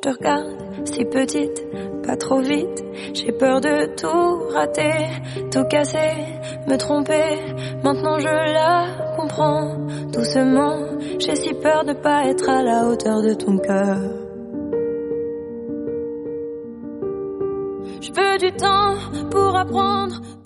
te regarde, si petite, pas trop vite. J'ai peur de tout rater, tout casser, me tromper. Maintenant je la comprends, doucement. J'ai si peur de pas être à la hauteur de ton cœur. Je veux du temps pour apprendre